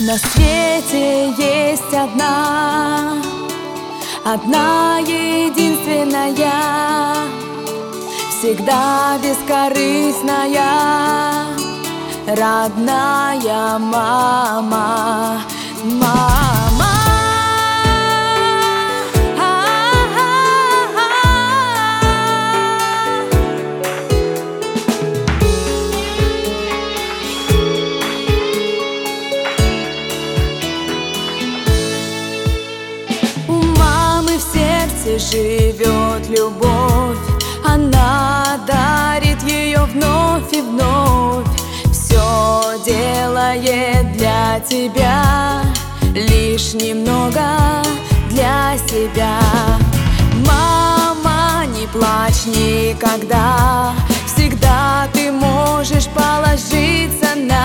На свете есть одна единственная, всегда бескорыстная, родная мама. Мама. Живет любовь, она дарит ее вновь и вновь, все делает для тебя, лишь немного для себя. Мама, не плачь никогда, всегда ты можешь положиться на